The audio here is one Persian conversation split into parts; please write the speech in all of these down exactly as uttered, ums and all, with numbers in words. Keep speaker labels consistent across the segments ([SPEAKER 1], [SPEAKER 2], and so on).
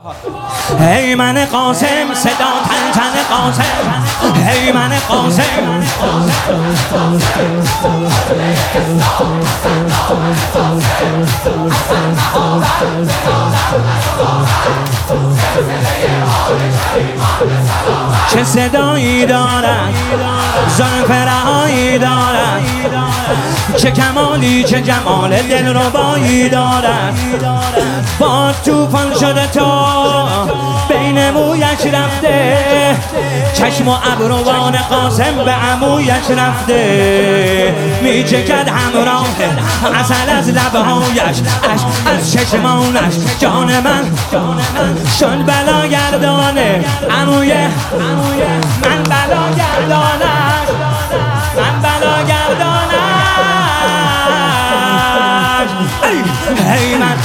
[SPEAKER 1] هی من قاسم صدا تن تن قاسم هی من قاسم چه صدایی دارد زلف رهایی دارد چه کمالی چه جمال دلربایی دارد با توفان شده تا بین مویش رفته چشم و ابروان قاسم به عمویش رفته می چکد همراه عسل از لبهایش اش از چشمانش جان من شد بلا گردانه عموی من بلا گردانش من بلا گردانش هی من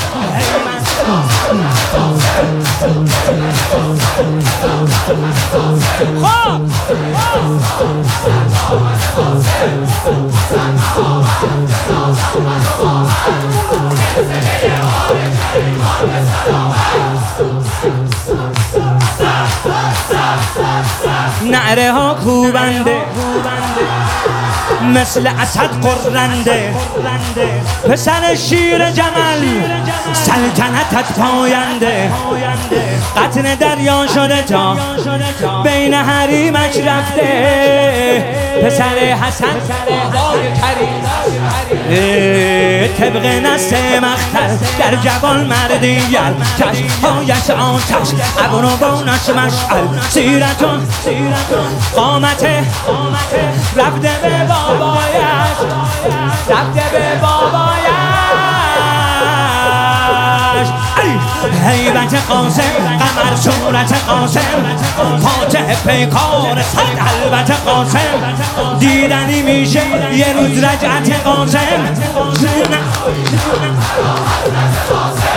[SPEAKER 1] نعره ها کوبنده مثل اسد قرنده پسر شیر جمل سلطنتت پاینده قطن دریا شده تا بین حریمش رفته پسر حسن طبق نسل مختل در جوان مردیل چشمهایش آتش ابروانش مشعل سیرتون قامت رفته به بابایش رفته به بابایش هیبت قاسم قمر صورت قاسم فاتح پیکار صد البت قاسم دیدنی میشه یه روز رجعت قاسم